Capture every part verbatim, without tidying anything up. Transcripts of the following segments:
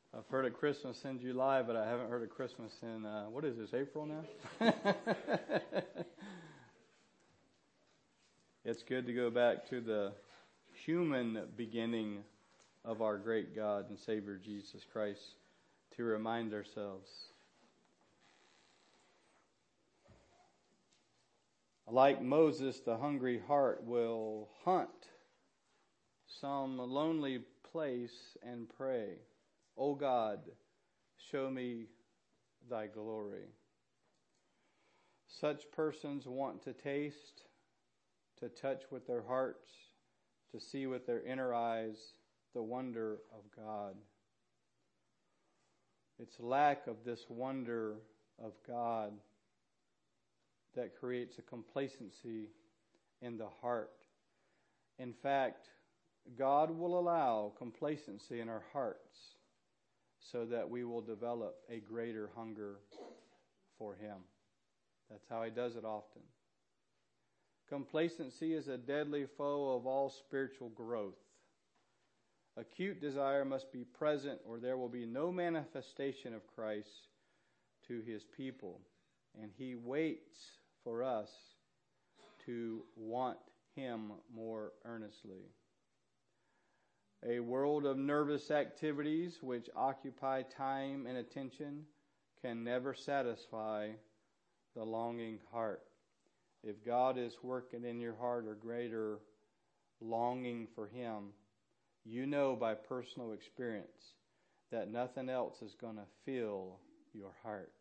I've heard of Christmas in July, but I haven't heard of Christmas in, uh, what is this, April now? It's good to go back to the human beginning of our great God and Savior Jesus Christ to remind ourselves. Like Moses, the hungry heart will hunt some lonely place and pray, O God, show me thy glory. Such persons want to taste, to touch with their hearts, to see with their inner eyes the wonder of God. It's lack of this wonder of God that creates a complacency in the heart. In fact, God will allow complacency in our hearts so that we will develop a greater hunger for Him. That's how He does it often. Complacency is a deadly foe of all spiritual growth. Acute desire must be present or there will be no manifestation of Christ to His people. And He waits for us to want Him more earnestly. A world of nervous activities which occupy time and attention can never satisfy the longing heart. If God is working in your heart a greater longing for Him, you know by personal experience that nothing else is going to fill your heart.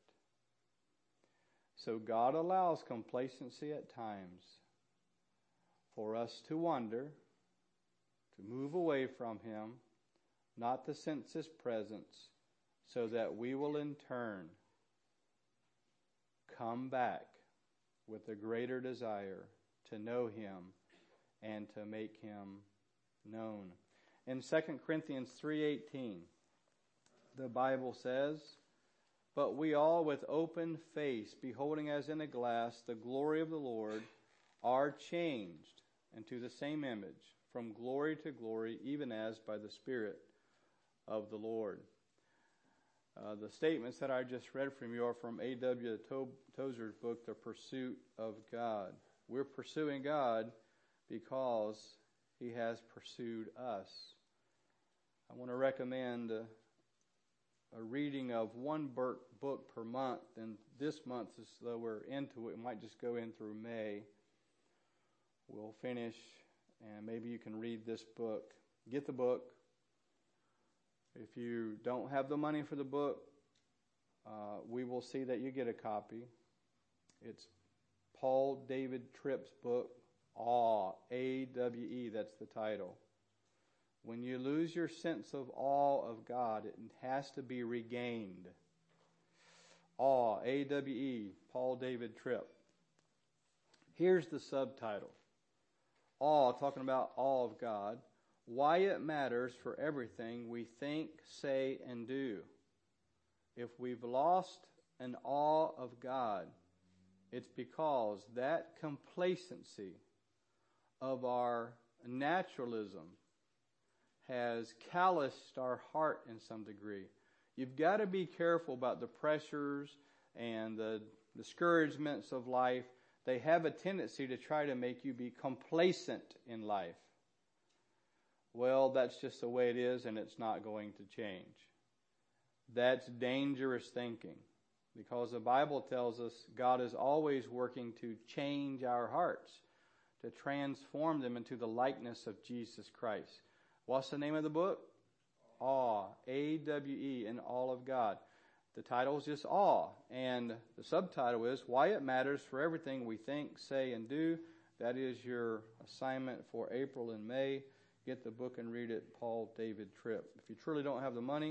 So God allows complacency at times for us to wander, to move away from Him, not to sense His presence, so that we will in turn come back with a greater desire to know Him and to make Him known. In Second Corinthians three eighteen, the Bible says, "But we all with open face, beholding as in a glass the glory of the Lord, are changed into the same image, from glory to glory, even as by the Spirit of the Lord." Uh, the statements that I just read from you are from A W To- Tozer's book, The Pursuit of God. We're pursuing God because He has pursued us. I want to recommend a, a reading of one book, book per month, and this month, as though we're into it, we might just go in through May. We'll finish, and maybe you can read this book. Get the book. If you don't have the money for the book, uh, we will see that you get a copy. It's Paul David Tripp's book, Awe, A W E, that's the title. When you lose your sense of awe of God, it has to be regained. Awe, A W E, Paul David Tripp. Here's the subtitle. Awe, talking about awe of God. Why it matters for everything we think, say, and do. If we've lost an awe of God, it's because that complacency of our naturalism has calloused our heart in some degree. You've got to be careful about the pressures and the discouragements of life. They have a tendency to try to make you be complacent in life. Well, that's just the way it is, and it's not going to change. That's dangerous thinking, because the Bible tells us God is always working to change our hearts, to transform them into the likeness of Jesus Christ. What's the name of the book? Awe, A W E, in all of God. The title is just Awe, and the subtitle is Why It Matters for Everything We Think, Say, and Do. That is your assignment for April and May. Get the book and read it, Paul David Tripp. If you truly don't have the money,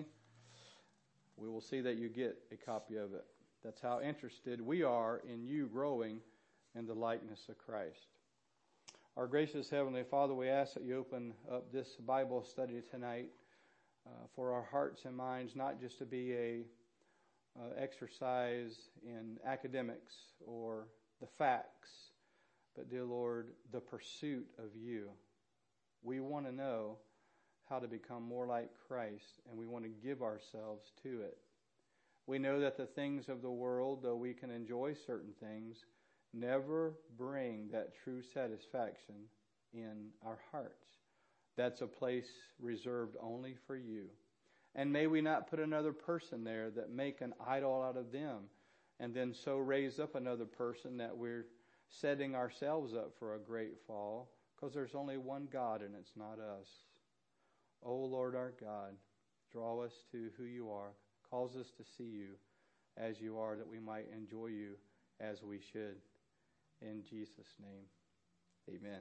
we will see that you get a copy of it. That's how interested we are in you growing in the likeness of Christ. Our gracious Heavenly Father, we ask that you open up this Bible study tonight uh, for our hearts and minds, not just to be a uh, exercise in academics or the facts, but, dear Lord, the pursuit of you. We want to know how to become more like Christ, and we want to give ourselves to it. We know that the things of the world, though we can enjoy certain things, never bring that true satisfaction in our hearts. That's a place reserved only for you. And may we not put another person there that make an idol out of them, and then so raise up another person that we're setting ourselves up for a great fall, because there's only one God and it's not us. O Lord our God, draw us to who you are. Cause us to see you as you are, that we might enjoy you as we should. In Jesus' name, amen.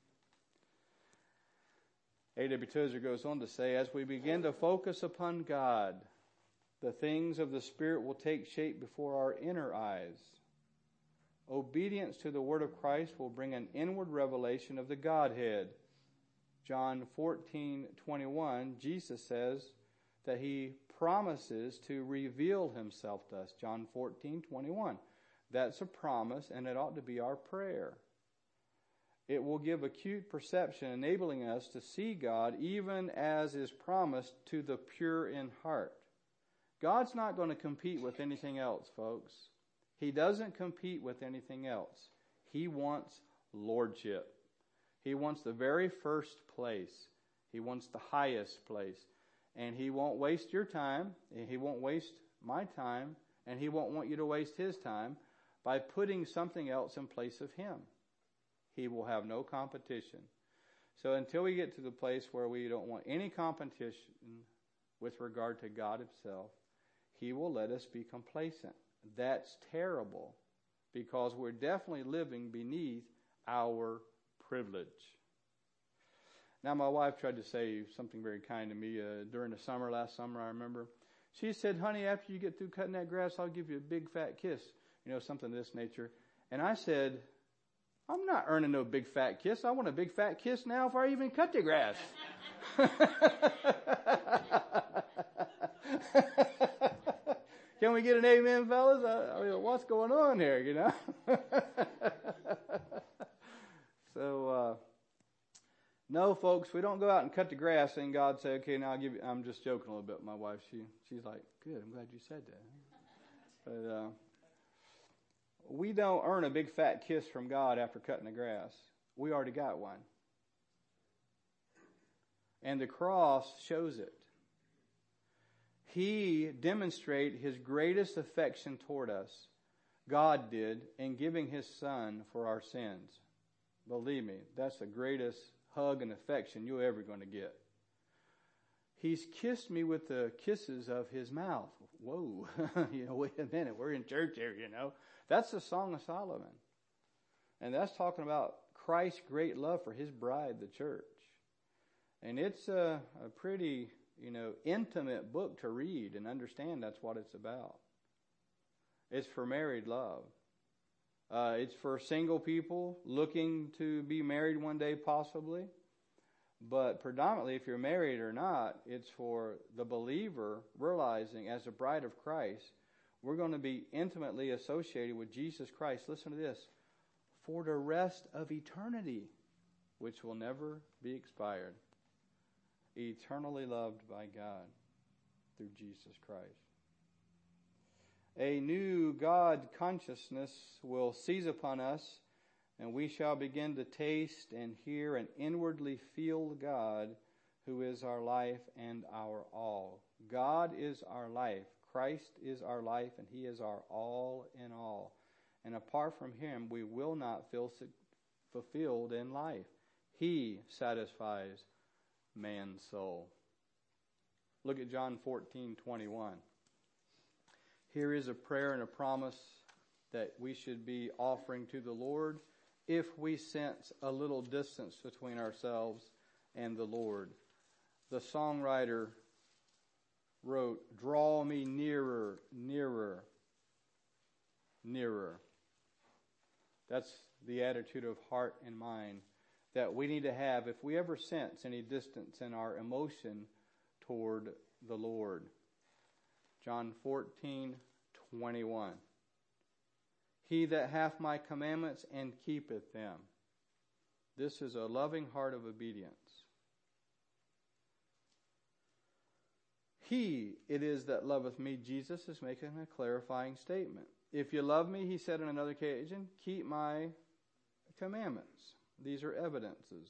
A W Tozer goes on to say, as we begin to focus upon God, the things of the Spirit will take shape before our inner eyes. Obedience to the Word of Christ will bring an inward revelation of the Godhead. John fourteen twenty-one, Jesus says that He promises to reveal Himself to us. John fourteen twenty-one. That's a promise, and it ought to be our prayer. It will give acute perception, enabling us to see God even as is promised to the pure in heart. God's not going to compete with anything else, folks. He doesn't compete with anything else. He wants lordship. He wants the very first place. He wants the highest place. And He won't waste your time, and He won't waste my time, and He won't want you to waste His time by putting something else in place of Him. He will have no competition. So until we get to the place where we don't want any competition with regard to God Himself, He will let us be complacent. That's terrible, because we're definitely living beneath our privilege. Now, my wife tried to say something very kind to me uh, during the summer, last summer, I remember. She said, honey, after you get through cutting that grass, I'll give you a big fat kiss. You know, something of this nature. And I said, I'm not earning no big fat kiss. I want a big fat kiss now before I even cut the grass. Can we get an amen, fellas? I, I mean, what's going on here, you know? so, uh, no, folks, we don't go out and cut the grass and God say, okay, now I'll give you, I'm just joking a little bit. My wife, she, she's like, good, I'm glad you said that. But, uh, we don't earn a big fat kiss from God after cutting the grass. We already got one. And the cross shows it. He demonstrated His greatest affection toward us. God did in giving His Son for our sins. Believe me, that's the greatest hug and affection you're ever going to get. He's kissed me with the kisses of His mouth. Whoa, you know, wait a minute, we're in church here, you know. That's the Song of Solomon. And that's talking about Christ's great love for His bride, the church. And it's a, a pretty, you know, intimate book to read and understand that's what it's about. It's for married love. Uh, it's for single people looking to be married one day possibly. But predominantly, if you're married or not, it's for the believer realizing as a bride of Christ, we're going to be intimately associated with Jesus Christ. Listen to this. For the rest of eternity, which will never be expired. Eternally loved by God through Jesus Christ. A new God consciousness will seize upon us, and we shall begin to taste and hear and inwardly feel God, who is our life and our all. God is our life. Christ is our life, and He is our all in all. And apart from Him, we will not feel fulfilled in life. He satisfies man's soul. Look at John fourteen twenty-one. Here is a prayer and a promise that we should be offering to the Lord if we sense a little distance between ourselves and the Lord. The songwriter wrote, draw me nearer, nearer, nearer. That's the attitude of heart and mind that we need to have if we ever sense any distance in our emotion toward the Lord. John fourteen twenty-one. He that hath my commandments and keepeth them. This is a loving heart of obedience. He it is that loveth me. Jesus is making a clarifying statement. If you love me, he said on another occasion, keep my commandments. These are evidences.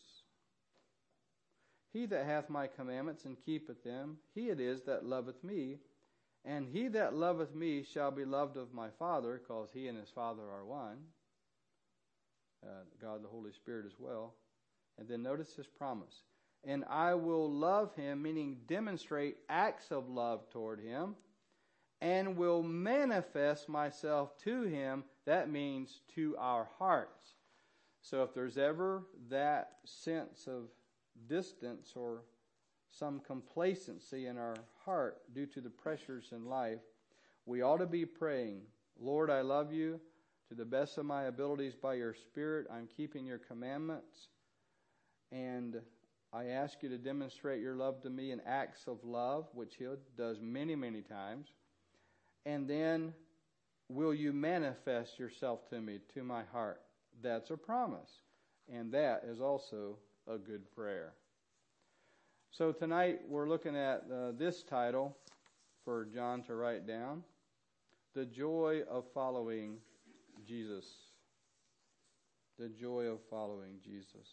He that hath my commandments and keepeth them, he it is that loveth me. And he that loveth me shall be loved of my Father, because he and his Father are one. Uh, God the Holy Spirit as well. And then notice his promise. And I will love him, meaning demonstrate acts of love toward him, and will manifest myself to him. That means to our hearts. So if there's ever that sense of distance or some complacency in our heart due to the pressures in life, we ought to be praying, Lord, I love you. To the best of my abilities by your Spirit, I'm keeping your commandments. And I ask you to demonstrate your love to me in acts of love, which he does many, many times. And then will you manifest yourself to me, to my heart? That's a promise. And that is also a good prayer. So tonight we're looking at uh, this title for John to write down. The joy of following Jesus. The joy of following Jesus.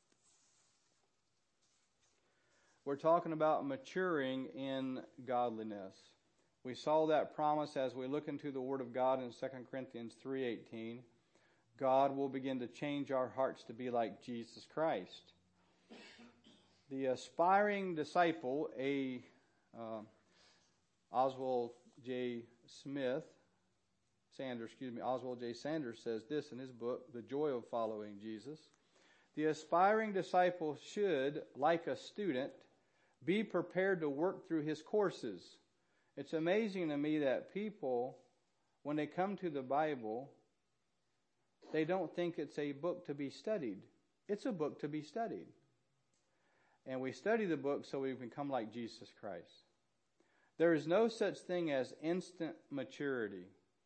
We're talking about maturing in godliness. We saw that promise as we look into the Word of God in Second Corinthians three eighteen. God will begin to change our hearts to be like Jesus Christ. The aspiring disciple, a uh, Oswald J. Smith, Sanders, excuse me, Oswald J. Sanders says this in his book, The Joy of Following Jesus. The aspiring disciple should, like a student, be prepared to work through his courses. It's amazing to me that people, when they come to the Bible, they don't think it's a book to be studied. It's a book to be studied. And we study the book so we become like Jesus Christ. There is no such thing as instant maturity.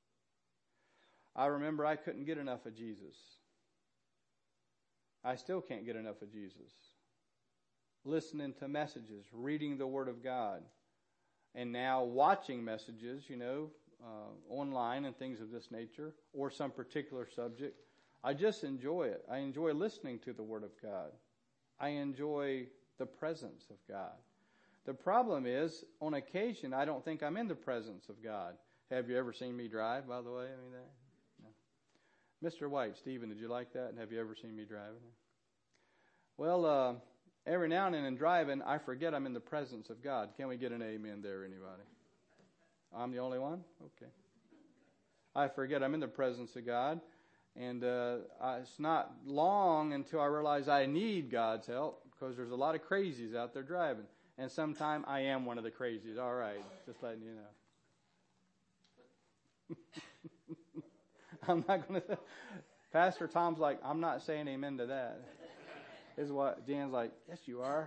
I remember I couldn't get enough of Jesus. I still can't get enough of Jesus. Listening to messages, reading the Word of God, and now watching messages, you know, uh, online and things of this nature, or some particular subject. I just enjoy it. I enjoy listening to the Word of God. I enjoy the presence of God. The problem is, on occasion, I don't think I'm in the presence of God. Have you ever seen me drive, by the way? I mean, that, no. Mister White, Stephen, did you like that? And have you ever seen me driving? Well, uh, every now and then in driving, I forget I'm in the presence of God. Can we get an amen there, anybody? I'm the only one? Okay. I forget I'm in the presence of God. And uh, I, it's not long until I realize I need God's help, because there's a lot of crazies out there driving. And sometimes I am one of the crazies. All right, just letting you know. I'm not going to... Pastor Tom's like, I'm not saying amen to that. Is what Jan's like, yes, you are.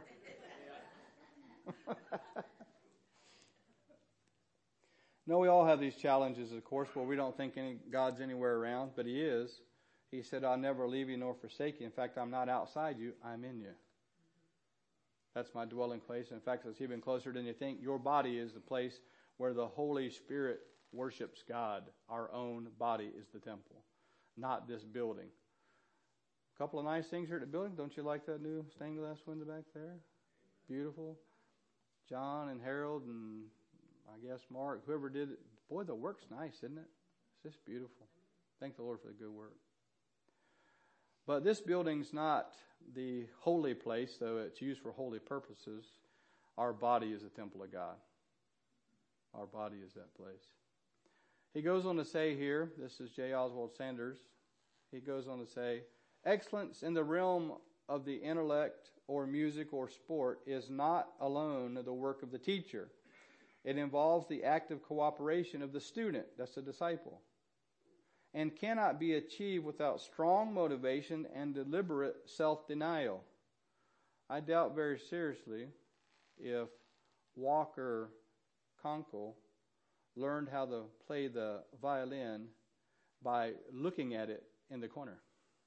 No, we all have these challenges, of course, where we don't think any God's anywhere around, but he is. He said, I'll never leave you nor forsake you. In fact, I'm not outside you, I'm in you. That's my dwelling place. In fact, it's even closer than you think. Your body is the place where the Holy Spirit worships God. Our own body is the temple, not this building. A couple of nice things here at the building. Don't you like that new stained glass window back there? Beautiful. John and Harold and I guess Mark, whoever did it. Boy, the work's nice, isn't it? It's just beautiful. Thank the Lord for the good work. But this building's not the holy place, though it's used for holy purposes. Our body is the temple of God. Our body is that place. He goes on to say here, this is J. Oswald Sanders, he goes on to say, excellence in the realm of the intellect or music or sport is not alone the work of the teacher. It involves the active cooperation of the student, that's the disciple, and cannot be achieved without strong motivation and deliberate self-denial. I doubt very seriously if Walker Conkle learned how to play the violin by looking at it in the corner.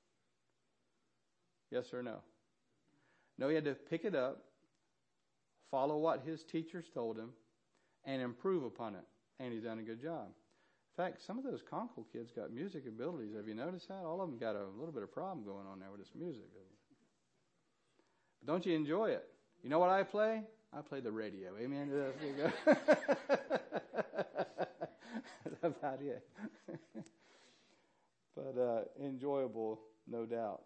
Yes or no? No, he had to pick it up, follow what his teachers told him, and improve upon it. And he's done a good job. In fact, some of those Conkle kids got music abilities. Have you noticed that? All of them got a little bit of problem going on there with this music. But don't you enjoy it? You know what I play? I play the radio. Amen. That's about it. But uh, enjoyable, no doubt.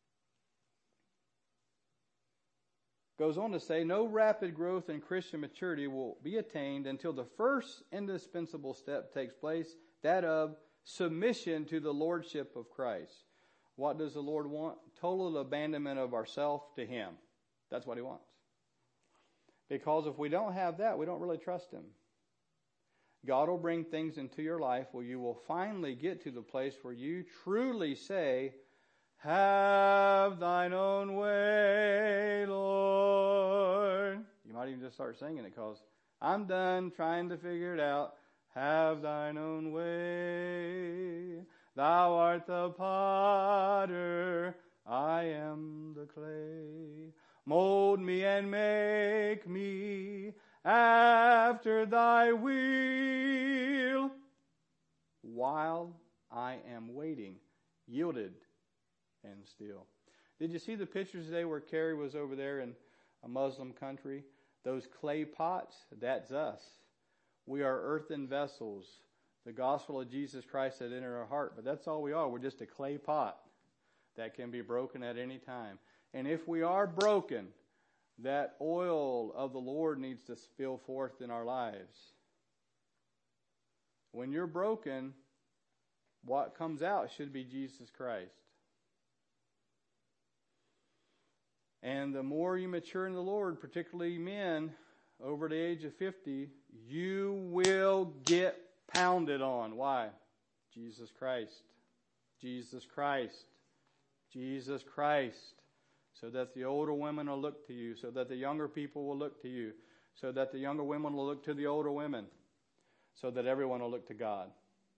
Goes on to say, no rapid growth in Christian maturity will be attained until the first indispensable step takes place, that of submission to the lordship of Christ. What does the Lord want? Total abandonment of ourself to Him. That's what He wants. Because if we don't have that, we don't really trust Him. God will bring things into your life where you will finally get to the place where you truly say, have thine own way, Lord. You might even just start singing it because I'm done trying to figure it out. Have thine own way. Thou art the potter, I am the clay. Mold me and make me after thy will. While I am waiting, yielded and still. Did you see the pictures today where Carrie was over there in a Muslim country? Those clay pots, that's us. We are earthen vessels. The gospel of Jesus Christ had entered our heart, but that's all we are. We're just a clay pot that can be broken at any time. And if we are broken, that oil of the Lord needs to spill forth in our lives. When you're broken, what comes out should be Jesus Christ. And the more you mature in the Lord, particularly men over the age of fifty, you will get pounded on. Why? Jesus Christ. Jesus Christ. Jesus Christ. So that the older women will look to you. So that the younger people will look to you. So that the younger women will look to the older women. So that everyone will look to God.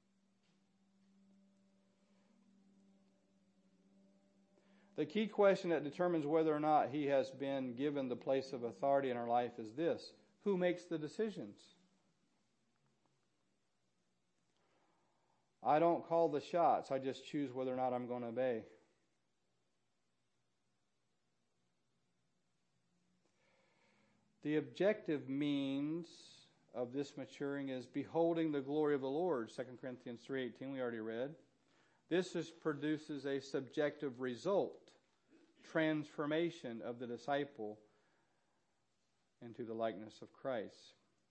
The key question that determines whether or not he has been given the place of authority in our life is this: who makes the decisions? I don't call the shots. I just choose whether or not I'm going to obey. The objective means of this maturing is beholding the glory of the Lord. Second Corinthians three eighteen we already read. This is, produces a subjective result, transformation of the disciple into the likeness of Christ.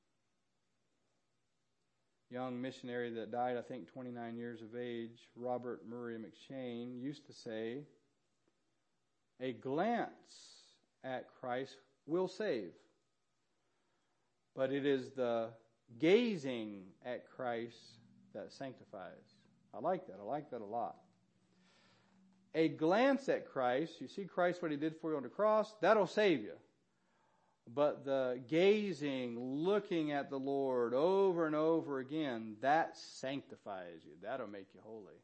Young missionary that died, I think, twenty-nine years of age, Robert Murray McShane, used to say, a glance at Christ will save, but it is the gazing at Christ that sanctifies. I like that. I like that a lot. A glance at Christ, you see Christ, what He did for you on the cross, that'll save you. But the gazing, looking at the Lord over and over again, that sanctifies you. That'll make you holy.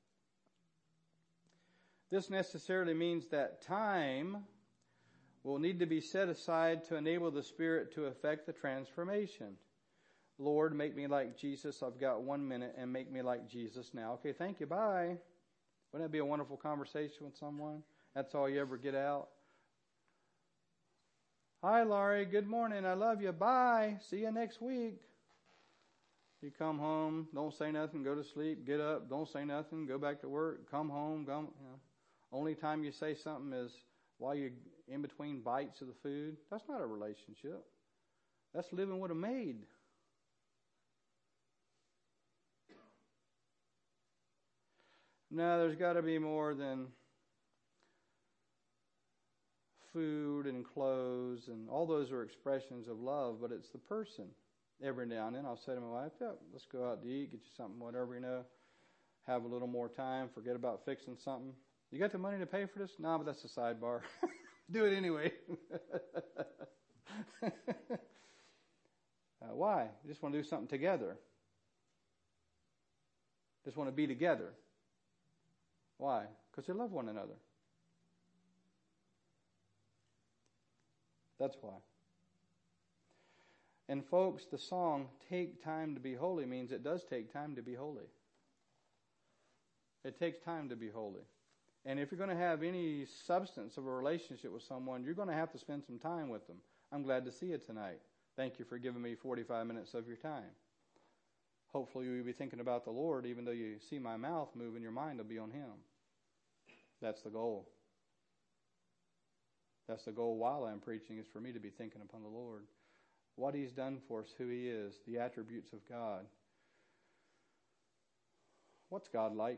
This necessarily means that time will need to be set aside to enable the Spirit to effect the transformation. Lord, make me like Jesus. I've got one minute, and make me like Jesus now. Okay, thank you. Bye. Wouldn't that be a wonderful conversation with someone? That's all you ever get out. Hi, Laurie. Good morning. I love you. Bye. See you next week. You come home, don't say nothing, go to sleep, get up, don't say nothing, go back to work, come home. Come, you know. Only time you say something is while you're in between bites of the food. That's not a relationship. That's living with a maid. No, there's got to be more than food and clothes, and all those are expressions of love, but it's the person. Every now and then I'll say to my wife, yeah, let's go out to eat, get you something, whatever, you know, have a little more time, forget about fixing something. You got the money to pay for this? No, but that's a sidebar. Do it anyway. uh, why? You just want to do something together. Just want to be together. Why? Because they love one another. That's why. And folks, the song, Take Time to Be Holy, means it does take time to be holy. It takes time to be holy. And if you're going to have any substance of a relationship with someone, you're going to have to spend some time with them. I'm glad to see you tonight. Thank you for giving me forty-five minutes of your time. Hopefully you'll be thinking about the Lord, even though you see my mouth move and your mind will be on Him. That's the goal. That's the goal while I'm preaching, is for me to be thinking upon the Lord. What He's done for us, who He is, the attributes of God. What's God like?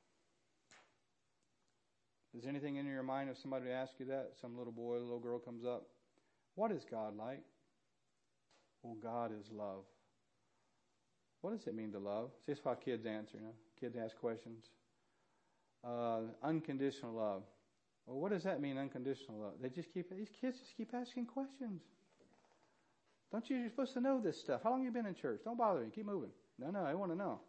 Is anything in your mind if somebody asks you that? Some little boy, little girl comes up. What is God like? Well, God is love. What does it mean to love? See, that's why kids answer, you know. Kids ask questions. Uh, unconditional love. Well, what does that mean, unconditional love? They just keep, these kids just keep asking questions. Don't you, you're supposed to know this stuff. How long have you been in church? Don't bother me. Keep moving. No, no, I want to know.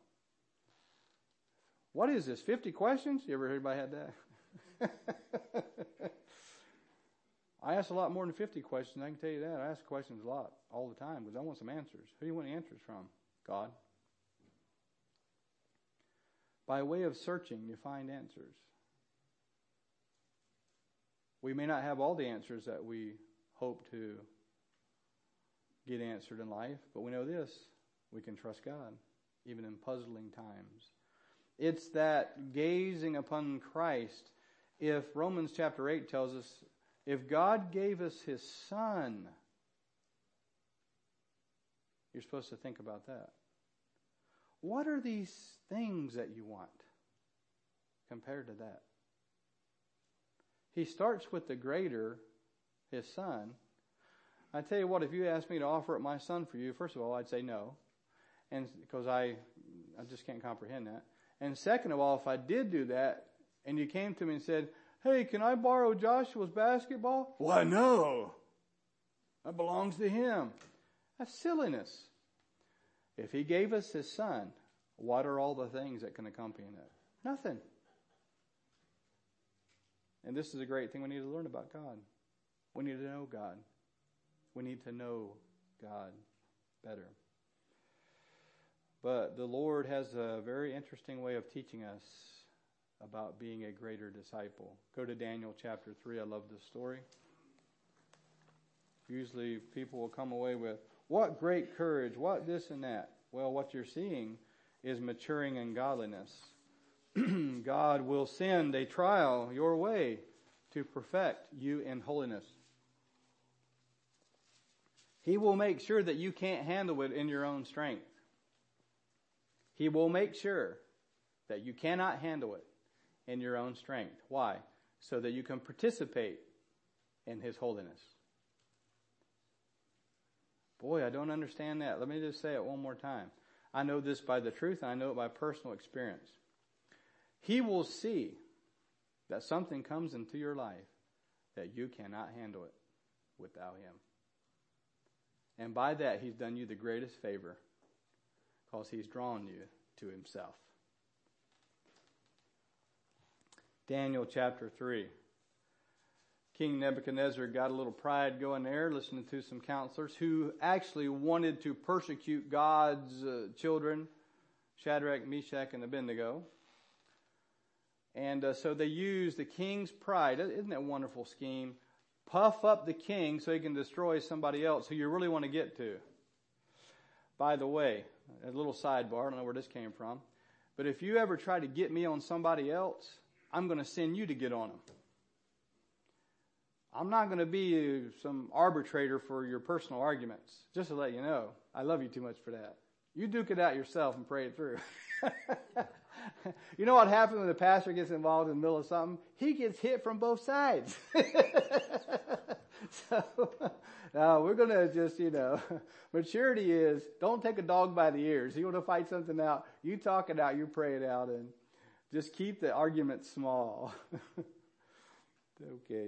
What is this, fifty questions? You ever heard anybody had that? I ask a lot more than fifty questions. I can tell you that. I ask questions a lot, all the time, because I want some answers. Who do you want the answers from? God. By way of searching, you find answers. We may not have all the answers that we hope to get answered in life, but we know this: we can trust God, even in puzzling times. It's that gazing upon Christ. If Romans chapter eight tells us, if God gave us His Son, you're supposed to think about that. What are these things that you want compared to that? He starts with the greater, His Son. I tell you what, if you asked me to offer up my son for you, first of all, I'd say no, and because I, I just can't comprehend that. And second of all, if I did do that, and you came to me and said, "Hey, can I borrow Joshua's basketball?" Why, no. That belongs to him. That's silliness. If He gave us His Son, what are all the things that can accompany that? Nothing. And this is a great thing we need to learn about God. We need to know God. We need to know God better. But the Lord has a very interesting way of teaching us about being a greater disciple. Go to Daniel chapter three. I love this story. Usually people will come away with, what great courage, what this and that. Well, what you're seeing is maturing in godliness. God will send a trial your way to perfect you in holiness. He will make sure that you can't handle it in your own strength. He will make sure that you cannot handle it in your own strength. Why? So that you can participate in His holiness. Boy, I don't understand that. Let me just say it one more time. I know this by the truth, and I know it by personal experience. He will see that something comes into your life that you cannot handle it without Him. And by that, He's done you the greatest favor, because He's drawn you to Himself. Daniel chapter three. King Nebuchadnezzar got a little pride going there, listening to some counselors who actually wanted to persecute God's uh, children, Shadrach, Meshach, and Abednego. And uh, so they used the king's pride. Isn't that a wonderful scheme? Puff up the king so he can destroy somebody else who you really want to get to. By the way, a little sidebar, I don't know where this came from, but if you ever try to get me on somebody else, I'm going to send you to get on them. I'm not going to be some arbitrator for your personal arguments, just to let you know. I love you too much for that. You duke it out yourself and pray it through. You know what happens when the pastor gets involved in the middle of something? He gets hit from both sides. So, no, we're going to just, you know, maturity is, don't take a dog by the ears. You want to fight something out, you talk it out, you pray it out, and just keep the argument small. Okay.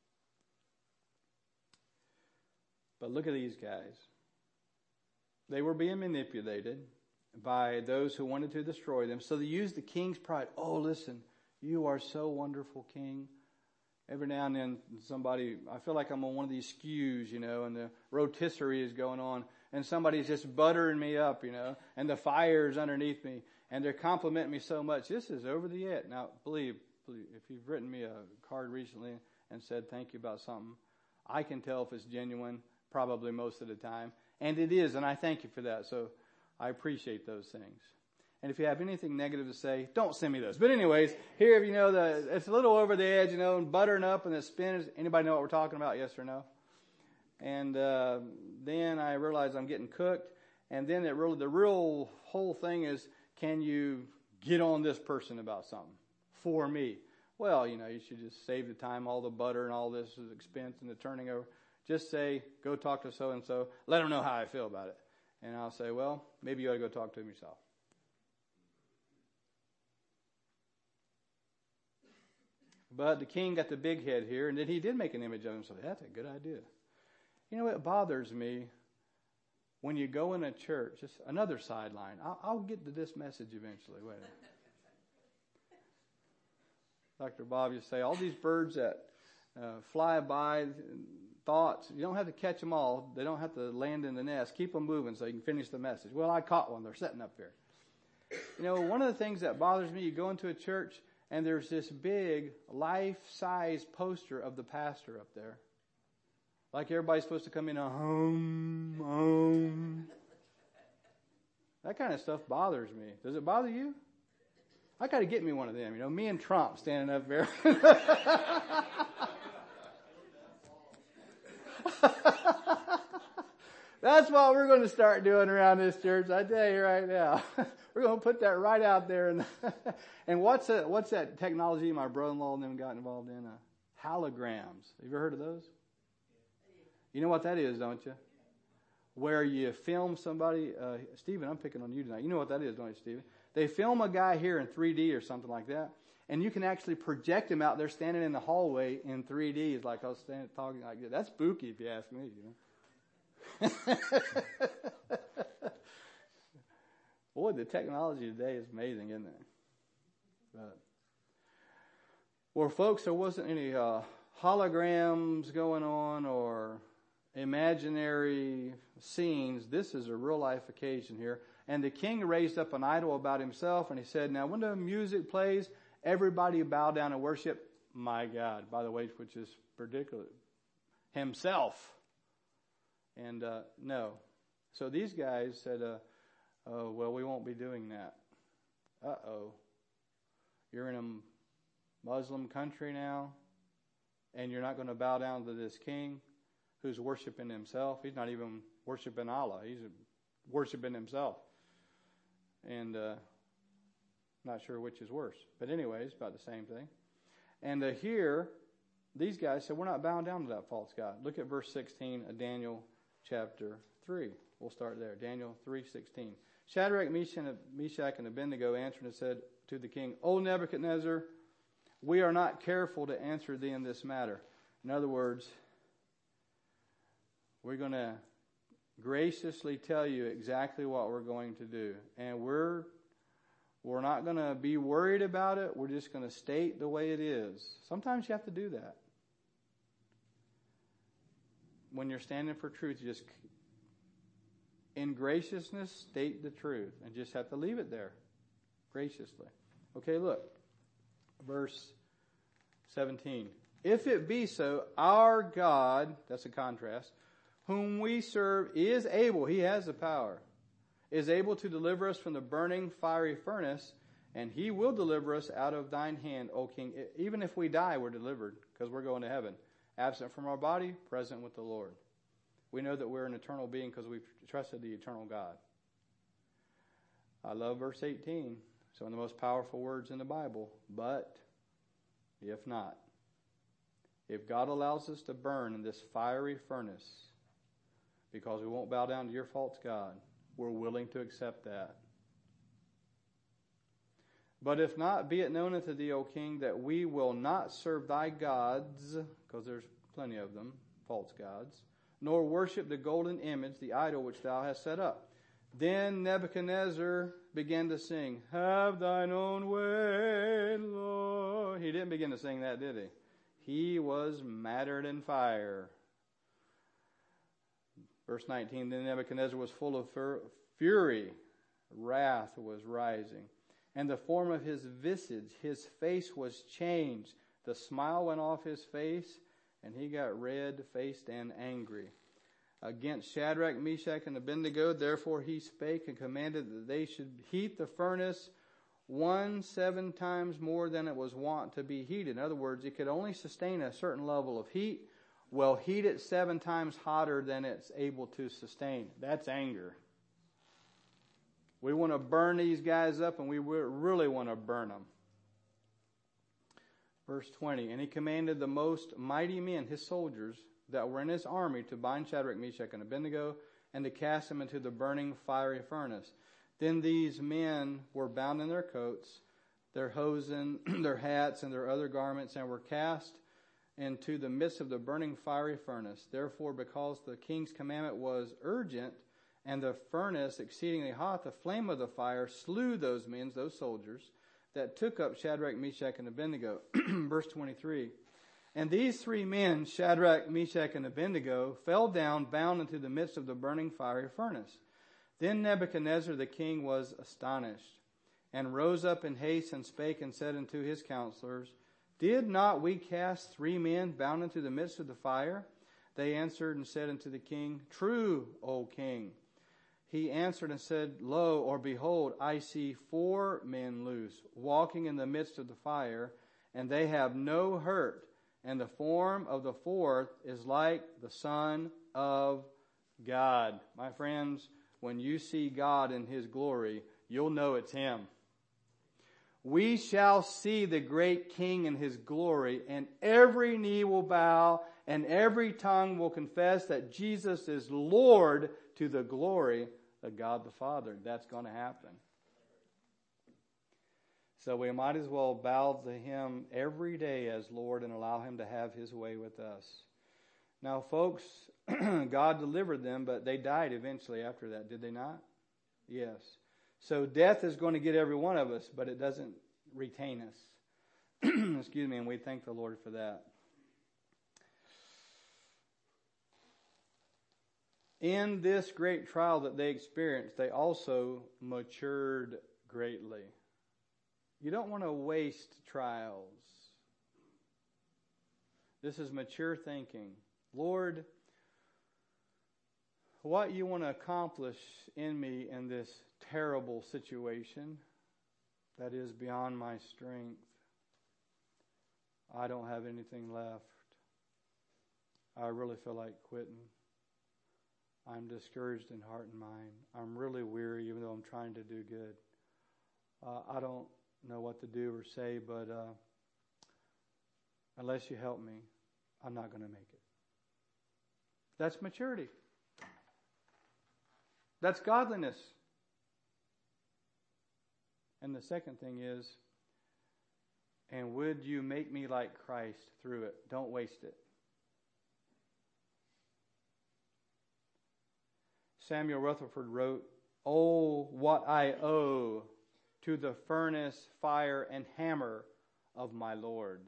But look at these guys. They were being manipulated by those who wanted to destroy them. So they used the king's pride. Oh, listen, you are so wonderful, king. every now and then somebody, I feel like I'm on one of these skews, you know, and the rotisserie is going on, and somebody's just buttering me up, you know, and the fire's underneath me, and they're complimenting me so much. This is over the edge. Now, believe, believe, if you've written me a card recently and said thank you about something, I can tell if it's genuine probably most of the time. And it is, and I thank you for that. So I appreciate those things. And if you have anything negative to say, don't send me those. But anyways, here, you know, the it's a little over the edge, you know, and buttering up and the spin. Anybody know what we're talking about? Yes or no? And uh, then I realize I'm getting cooked. And then it really, the real whole thing is, can you get on this person about something for me? Well, you know, you should just save the time, all the butter and all this expense and the turning over. Just say, go talk to so-and-so. Let them know how I feel about it. And I'll say, well, maybe you ought to go talk to him yourself. But the king got the big head here, and then he did make an image of himself. That's a good idea. You know, it bothers me when you go in a church, just another sideline. I'll, I'll get to this message eventually. Wait a minute. Doctor Bob used to say, all these birds that uh, fly by, thoughts, you don't have to catch them all. They don't have to land in the nest. Keep them moving so you can finish the message. Well, I caught one. They're sitting up there. You know, one of the things that bothers me, you go into a church, and there's this big life-size poster of the pastor up there. Like everybody's supposed to come in a hum, hum. That kind of stuff bothers me. Does it bother you? I got to get me one of them. You know, me and Trump standing up there. That's what we're going to start doing around this church. I tell you right now. We're going to put that right out there. And, and what's that, what's that technology my brother-in-law and them got involved in? Uh, holograms. Have you ever heard of those? You know what that is, don't you? Where you film somebody. Uh, Stephen, I'm picking on you tonight. You know what that is, don't you, Stephen? They film a guy here in three D or something like that. And you can actually project him out there standing in the hallway in three D. It's like I was standing talking like that. That's spooky if you ask me, you know. Boy, the technology today is amazing, isn't it? But, well, folks, there wasn't any uh, holograms going on or imaginary scenes. This is a real life occasion here. And the king raised up an idol about himself, and he said, now when the music plays, everybody bow down and worship my God, by the way, which is particular, himself. And uh, no. So these guys said, uh, oh, well, we won't be doing that. Uh-oh. You're in a Muslim country now, and you're not going to bow down to this king who's worshiping himself. He's not even worshiping Allah. He's worshiping himself. And uh, not sure which is worse. But anyways, about the same thing. And uh, here, these guys said, we're not bowing down to that false god. Look at verse sixteen of Daniel chapter three. We'll start there. Daniel three sixteen. Shadrach, Meshach, and Abednego answered and said to the king, O Nebuchadnezzar, we are not careful to answer thee in this matter. In other words, we're going to graciously tell you exactly what we're going to do. And we're we're not going to be worried about it. We're just going to state the way it is. Sometimes you have to do that. When you're standing for truth, you just, in graciousness, state the truth. And just have to leave it there. Graciously. Okay, look. Verse seventeen. If it be so, our God, that's a contrast, whom we serve is able, he has the power, is able to deliver us from the burning fiery furnace, and he will deliver us out of thine hand, O king. Even if we die, we're delivered, because we're going to heaven. Absent from our body, present with the Lord. We know that we're an eternal being because we've trusted the eternal God. I love verse eighteen. Some of the most powerful words in the Bible. But, if not, if God allows us to burn in this fiery furnace, because we won't bow down to your false god, we're willing to accept that. But if not, be it known unto thee, O king, that we will not serve thy gods, because there's plenty of them, false gods, nor worship the golden image, the idol which thou hast set up. Then Nebuchadnezzar began to sing, Have thine own way, Lord. He didn't begin to sing that, did he? he was madder than fire. Verse nineteen, then Nebuchadnezzar was full of fur- fury. Wrath was rising. And the form of his visage, his face was changed. The smile went off his face, and he got red-faced and angry. Against Shadrach, Meshach, and Abednego, therefore he spake and commanded that they should heat the furnace one seven times more than it was wont to be heated. In other words, it could only sustain a certain level of heat. Well, heat it seven times hotter than it's able to sustain. That's anger. We want to burn these guys up, and we really want to burn them. Verse twenty, and he commanded the most mighty men, his soldiers, that were in his army to bind Shadrach, Meshach, and Abednego, and to cast them into the burning fiery furnace. Then these men were bound in their coats, their hosen, their hats, and their other garments, and were cast into the midst of the burning fiery furnace. Therefore, because the king's commandment was urgent, and the furnace exceedingly hot, the flame of the fire slew those men, those soldiers, that took up Shadrach, Meshach, and Abednego. Verse twenty-three. And these three men, Shadrach, Meshach, and Abednego, fell down, bound into the midst of the burning fiery furnace. Then Nebuchadnezzar the king was astonished, and rose up in haste, and spake and said unto his counselors, did not we cast three men bound into the midst of the fire? They answered and said unto the king, true, O king. He answered and said, lo, or behold, I see four men loose, walking in the midst of the fire, and they have no hurt, and the form of the fourth is like the Son of God. My friends, when you see God in His glory, you'll know it's Him. We shall see the great King in His glory, and every knee will bow, and every tongue will confess that Jesus is Lord to the glory of God the Father. That's going to happen. So we might as well bow to Him every day as Lord and allow Him to have His way with us. Now, folks, God delivered them, but they died eventually after that, did they not? Yes. So death is going to get every one of us, but it doesn't retain us. Excuse me, and we thank the Lord for that. In this great trial that they experienced, they also matured greatly. You don't want to waste trials. This is mature thinking. Lord, what you want to accomplish in me in this terrible situation that is beyond my strength. I don't have anything left. I really feel like quitting. I'm discouraged in heart and mind. I'm really weary even though I'm trying to do good. Uh, I don't know what to do or say, but uh, unless you help me, I'm not going to make it. That's maturity. That's godliness. And the second thing is, and would you make me like Christ through it? Don't waste it. Samuel Rutherford wrote, oh, what I owe to the furnace, fire, and hammer of my Lord.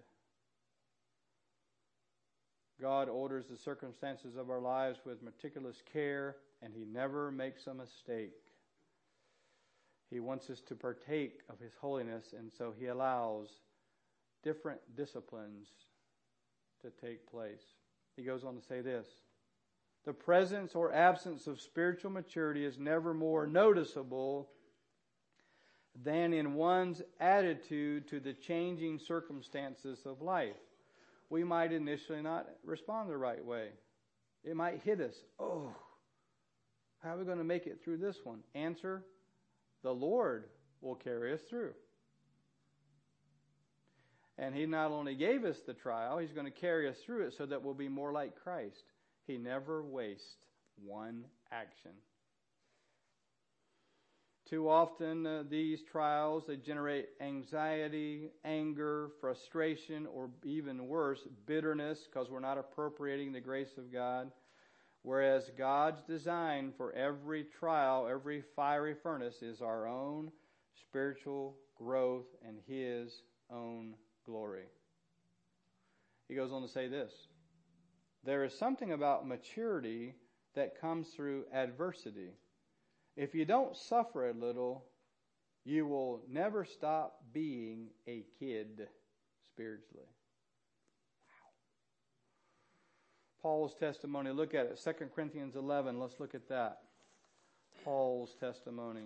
God orders the circumstances of our lives with meticulous care, and He never makes a mistake. He wants us to partake of His holiness, and so He allows different disciplines to take place. He goes on to say this, the presence or absence of spiritual maturity is never more noticeable than in one's attitude to the changing circumstances of life. We might initially not respond the right way. It might hit us. Oh, how are we going to make it through this one? Answer, the Lord will carry us through. And He not only gave us the trial, He's going to carry us through it so that we'll be more like Christ. He never wastes one action. Too often, uh, these trials, they generate anxiety, anger, frustration, or even worse, bitterness, because we're not appropriating the grace of God. Whereas God's design for every trial, every fiery furnace, is our own spiritual growth and His own glory. He goes on to say this. There is something about maturity that comes through adversity. If you don't suffer a little, you will never stop being a kid spiritually. Wow. Paul's testimony, look at it. Second Corinthians eleven, let's look at that. Paul's testimony.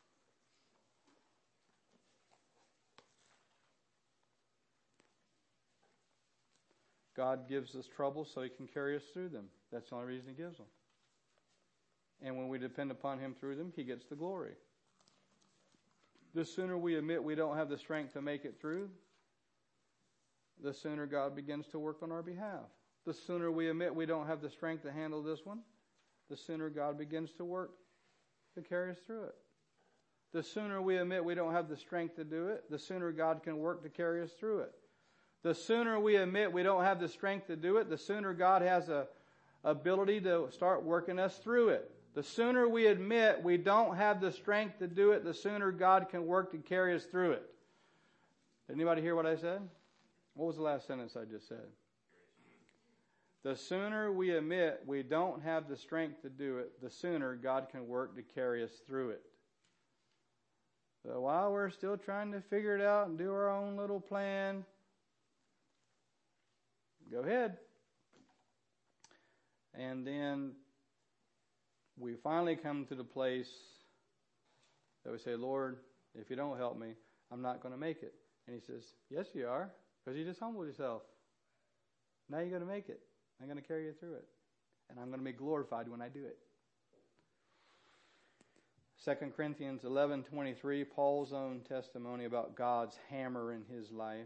God gives us trouble so He can carry us through them. That's the only reason He gives them. And when we depend upon Him through them, He gets the glory. The sooner we admit we don't have the strength to make it through, the sooner God begins to work on our behalf. The sooner we admit we don't have the strength to handle this one, the sooner God begins to work to carry us through it. The sooner we admit we don't have the strength to do it, the sooner God can work to carry us through it. The sooner we admit we don't have the strength to do it, the sooner God has a ability to start working us through it. The sooner we admit we don't have the strength to do it, the sooner God can work to carry us through it. Did anybody hear what I said? What was the last sentence I just said? The sooner we admit we don't have the strength to do it, the sooner God can work to carry us through it. So while we're still trying to figure it out and do our own little plan, go ahead. And then we finally come to the place that we say, Lord, if you don't help me, I'm not going to make it. And He says, yes, you are, because you just humbled yourself. Now you're going to make it. I'm going to carry you through it. And I'm going to be glorified when I do it. Second Corinthians eleven twenty-three, Paul's own testimony about God's hammer in his life.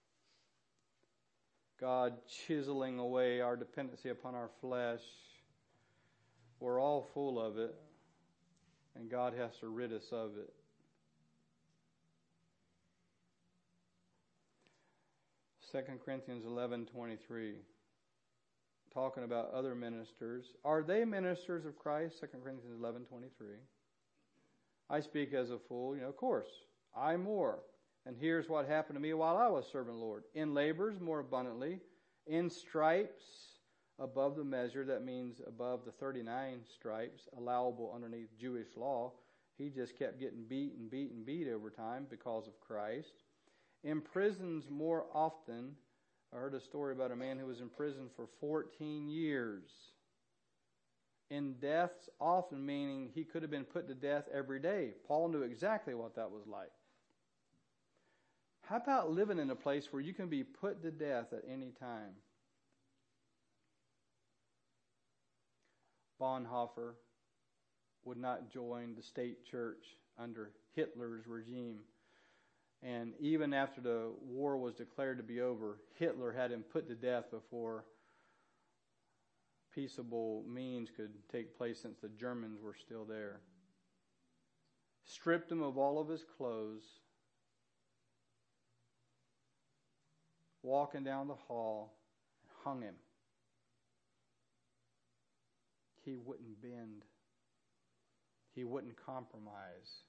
God chiseling away our dependency upon our flesh. We're all full of it, and God has to rid us of it. Second Corinthians eleven twenty-three, talking about other ministers. Are they ministers of Christ? Second Corinthians eleven twenty-three. I speak as a fool, you know, of course. I more. And here's what happened to me while I was serving the Lord. In labors more abundantly, in stripes above the measure, that means above the thirty-nine stripes allowable underneath Jewish law. He just kept getting beat and beat and beat over time because of Christ. In prisons more often. I heard a story about a man who was in prison for fourteen years. In deaths often, meaning he could have been put to death every day. Paul knew exactly what that was like. How about living in a place where you can be put to death at any time? Bonhoeffer would not join the state church under Hitler's regime. And even after the war was declared to be over, Hitler had him put to death before peaceable means could take place, since the Germans were still there. Stripped him of all of his clothes, walking down the hall, and hung him. He wouldn't bend. He wouldn't compromise.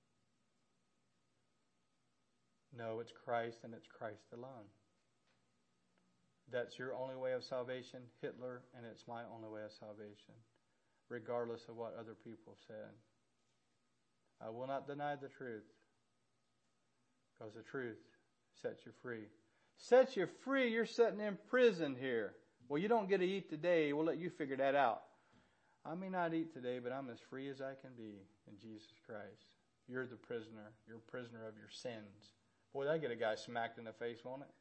No, it's Christ, and it's Christ alone. That's your only way of salvation, Hitler, and it's my only way of salvation, regardless of what other people have said. I will not deny the truth, because the truth sets you free. Sets you free? You're sitting in prison here. Well, you don't get to eat today. We'll let you figure that out. I may not eat today, but I'm as free as I can be in Jesus Christ. You're the prisoner. You're a prisoner of your sins. Boy, that'd get a guy smacked in the face, won't it?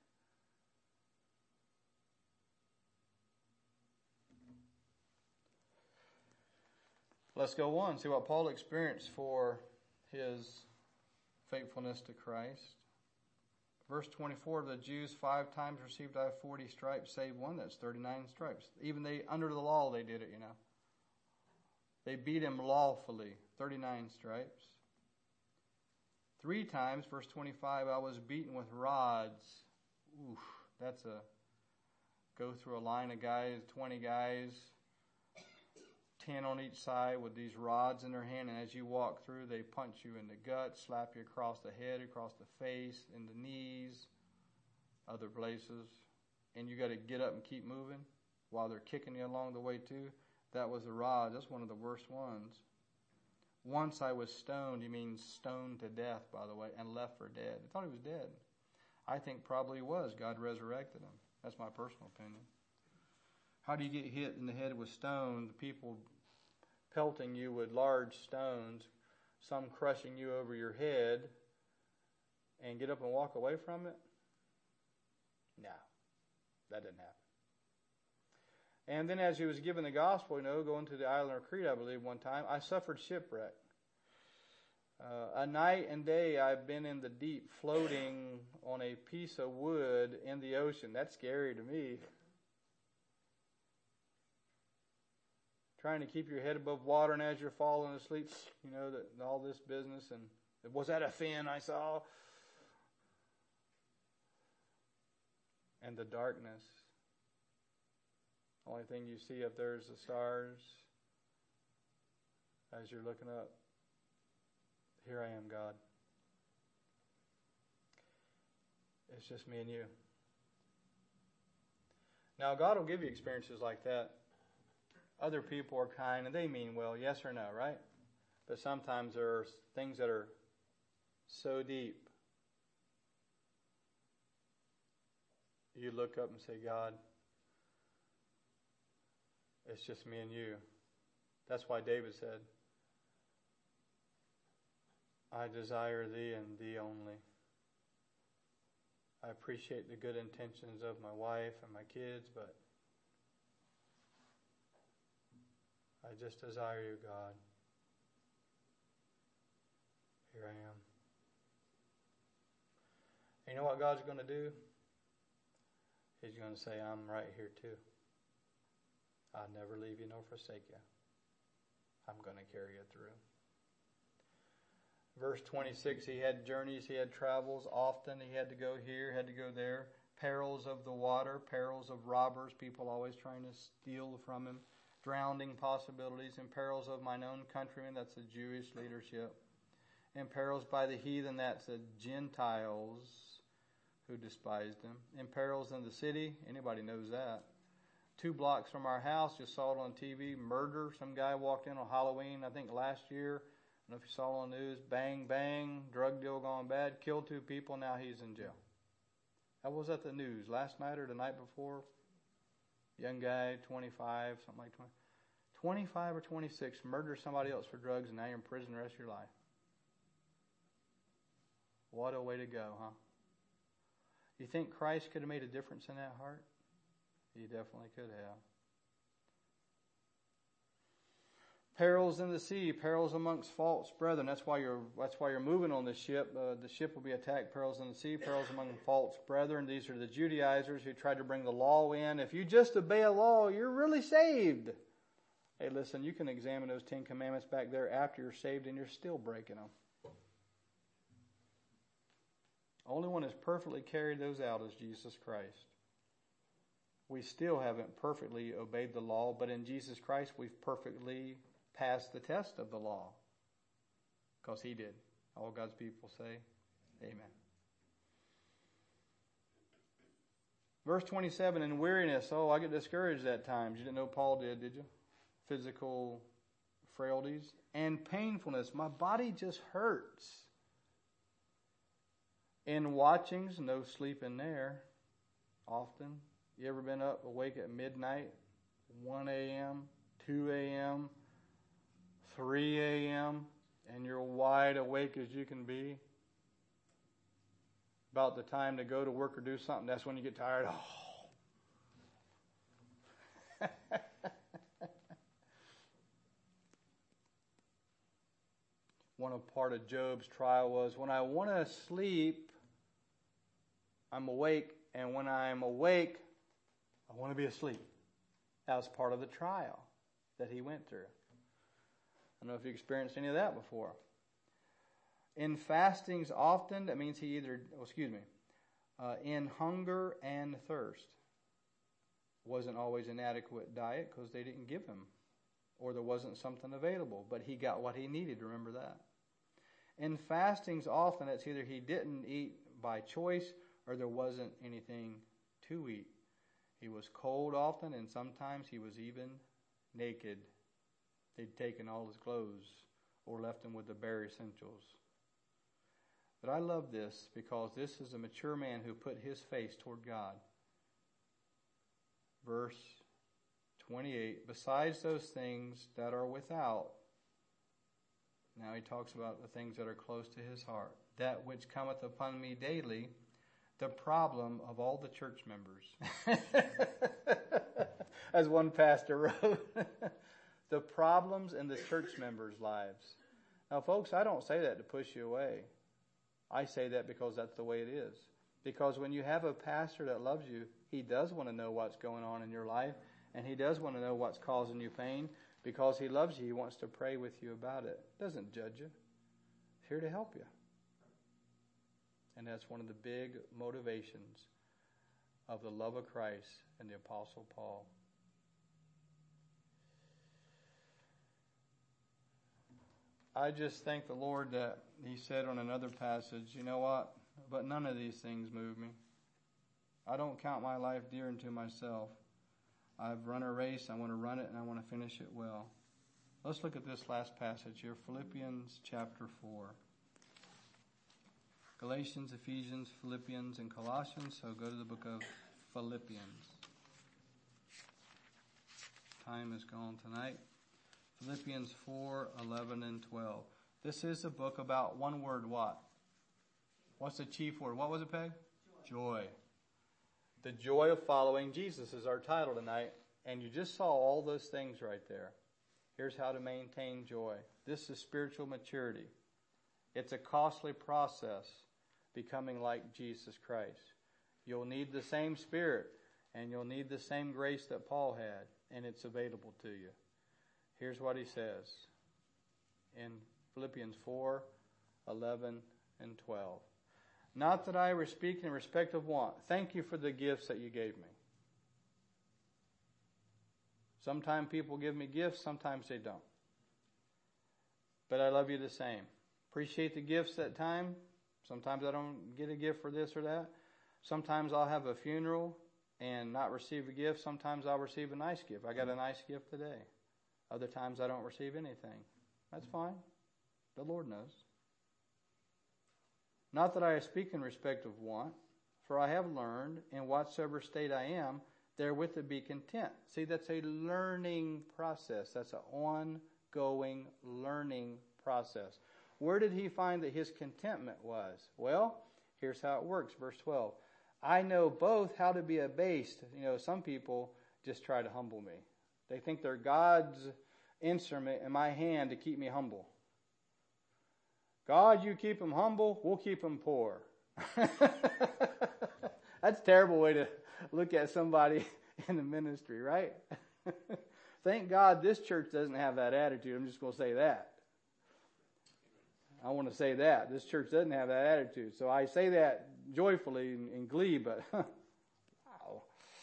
Let's go on, see what Paul experienced for his faithfulness to Christ. Verse twenty-four, the Jews five times received I forty stripes, save one. That's thirty-nine stripes. Even they, under the law, they did it, you know. They beat him lawfully, thirty-nine stripes. Three times, verse twenty-five, I was beaten with rods. Oof, that's a, go through a line of guys, twenty guys, ten on each side with these rods in their hand, and as you walk through, they punch you in the gut, slap you across the head, across the face, in the knees, other places. and you got to get up and keep moving while they're kicking you along the way too. That was the rod. That's one of the worst ones. Once I was stoned, you mean stoned to death, by the way, and left for dead. I thought he was dead. I think probably he was. God resurrected him. That's my personal opinion. How do you get hit in the head with stones? People pelting you with large stones, some crushing you over your head, and get up and walk away from it? No, that didn't happen. And then as he was given the gospel, you know, going to the island of Crete, I believe, one time, I suffered shipwreck. Uh, a night and day I've been in the deep, floating on a piece of wood in the ocean. That's scary to me. Trying to keep your head above water, and as you're falling asleep, you know, that all this business. And was that a fin I saw? And the darkness. Only thing you see up there is the stars. As you're looking up, here I am, God. It's just me and you. Now, God will give you experiences like that. Other people are kind and they mean well, yes or no, right? But sometimes there are things that are so deep. You look up and say, God, it's just me and you. That's why David said, I desire thee and thee only. I appreciate the good intentions of my wife and my kids, but I just desire you, God. Here I am. And you know what God's going to do? He's going to say, I'm right here too. I'll never leave you nor forsake you. I'm going to carry you through. Verse twenty-six, he had journeys, he had travels often. He had to go here, had to go there. Perils of the water, perils of robbers, people always trying to steal from him. Drowning possibilities, and perils of mine own countrymen, that's the Jewish leadership. And perils by the heathen, that's the Gentiles who despised him. And perils in the city, anybody knows that. Two blocks from our house, just saw it on T V, murder. Some guy walked in on Halloween, I think last year. I don't know if you saw it on the news. Bang, bang, drug deal gone bad, killed two people, now he's in jail. That was at the news last night or the night before. Young guy, twenty-five, something like twenty. twenty-five or twenty-six, murder somebody else for drugs, and now you're in prison the rest of your life. What a way to go, huh? You think Christ could have made a difference in that heart? He definitely could have. Perils in the sea, perils amongst false brethren. That's why you're. That's why you're moving on this ship. Uh, the ship will be attacked. Perils in the sea, perils among false brethren. These are the Judaizers who tried to bring the law in. If you just obey a law, you're really saved. Hey, listen, you can examine those Ten Commandments back there after you're saved, and you're still breaking them. Only one who's perfectly carried those out is Jesus Christ. We still haven't perfectly obeyed the law, but in Jesus Christ, we've perfectly passed the test of the law. Because he did. All God's people say, amen. Verse twenty-seven, in weariness. Oh, I get discouraged at times. You didn't know Paul did, did you? Physical frailties. And painfulness. My body just hurts. In watchings, no sleep in there. Often. You ever been up awake at midnight? one a.m., two a.m., three a.m., and you're wide awake as you can be? About the time to go to work or do something, that's when you get tired. Oh. One of part of Job's trial was, when I want to sleep, I'm awake, and when I'm awake, I want to be asleep. That was part of the trial that he went through. I don't know if you experienced any of that before. In fastings often, that means he either, oh, excuse me, uh, in hunger and thirst. Wasn't always an adequate diet because they didn't give him, or there wasn't something available, but he got what he needed, remember that. In fastings often, it's either he didn't eat by choice or there wasn't anything to eat. He was cold often, and sometimes he was even naked. They'd taken all his clothes or left him with the bare essentials. But I love this because this is a mature man who put his face toward God. Verse twenty-eight, besides those things that are without, now he talks about the things that are close to his heart, that which cometh upon me daily, the problem of all the church members. As one pastor wrote, the problems in the church members' lives. Now, folks, I don't say that to push you away. I say that because that's the way it is. Because when you have a pastor that loves you, he does want to know what's going on in your life, and he does want to know what's causing you pain. Because he loves you, he wants to pray with you about it. Doesn't judge you. He's here to help you. And that's one of the big motivations of the love of Christ and the Apostle Paul. I just thank the Lord that he said on another passage, you know what? But none of these things move me. I don't count my life dear unto myself. I've run a race, I want to run it, and I want to finish it well. Let's look at this last passage here, Philippians chapter four. Galatians, Ephesians, Philippians, and Colossians, so go to the book of Philippians. Time is gone tonight. Philippians four, eleven, and twelve. This is a book about one word, what? What's the chief word? What was it, Peg? Joy. Joy. The joy of following Jesus is our title tonight. And you just saw all those things right there. Here's how to maintain joy. This is spiritual maturity. It's a costly process, becoming like Jesus Christ. You'll need the same Spirit, and you'll need the same grace that Paul had, and it's available to you. Here's what he says in Philippians four, eleven, and twelve. Not that I speak in respect of want. Thank you for the gifts that you gave me. Sometimes people give me gifts, sometimes they don't. But I love you the same. Appreciate the gifts that time. Sometimes I don't get a gift for this or that. Sometimes I'll have a funeral and not receive a gift. Sometimes I'll receive a nice gift. I got a nice gift today. Other times I don't receive anything. That's fine. The Lord knows. Not that I speak in respect of want, for I have learned in whatsoever state I am, therewith to be content. See, that's a learning process. That's an ongoing learning process. Where did he find that his contentment was? Well, here's how it works. Verse twelve. I know both how to be abased. You know, some people just try to humble me. They think they're God's instrument in my hand to keep me humble. God, you keep them humble, we'll keep them poor. That's a terrible way to look at somebody in the ministry, right? Thank God this church doesn't have that attitude. I'm just going to say that. I want to say that. This church doesn't have that attitude. So I say that joyfully in, in glee, but wow.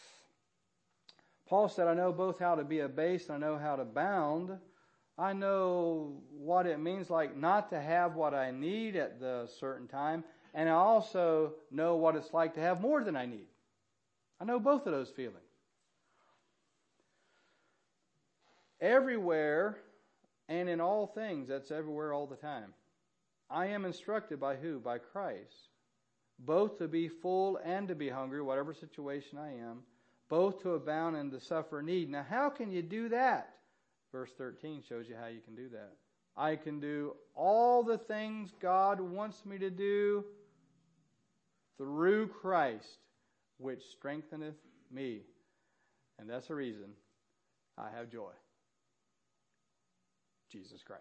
Paul said, I know both how to be abased and I know how to bound. I know what it means like not to have what I need at the certain time. And I also know what it's like to have more than I need. I know both of those feelings. Everywhere and in all things, that's everywhere all the time. I am instructed by who? By Christ. Both to be full and to be hungry, whatever situation I am. Both to abound and to suffer need. Now, how can you do that? Verse thirteen shows you how you can do that. I can do all the things God wants me to do through Christ, which strengtheneth me. And that's the reason I have joy. Jesus Christ.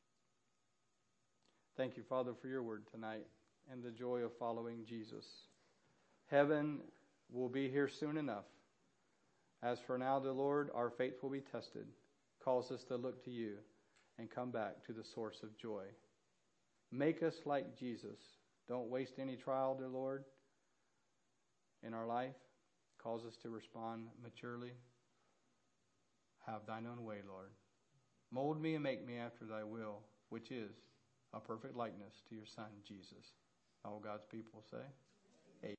Thank you, Father, for your word tonight and the joy of following Jesus. Heaven will be here soon enough. As for now, dear Lord, our faith will be tested. Calls us to look to you and come back to the source of joy. Make us like Jesus. Don't waste any trial, dear Lord, in our life. Calls us to respond maturely. Have thine own way, Lord. Mold me and make me after thy will, which is a perfect likeness to your Son, Jesus. All God's people say.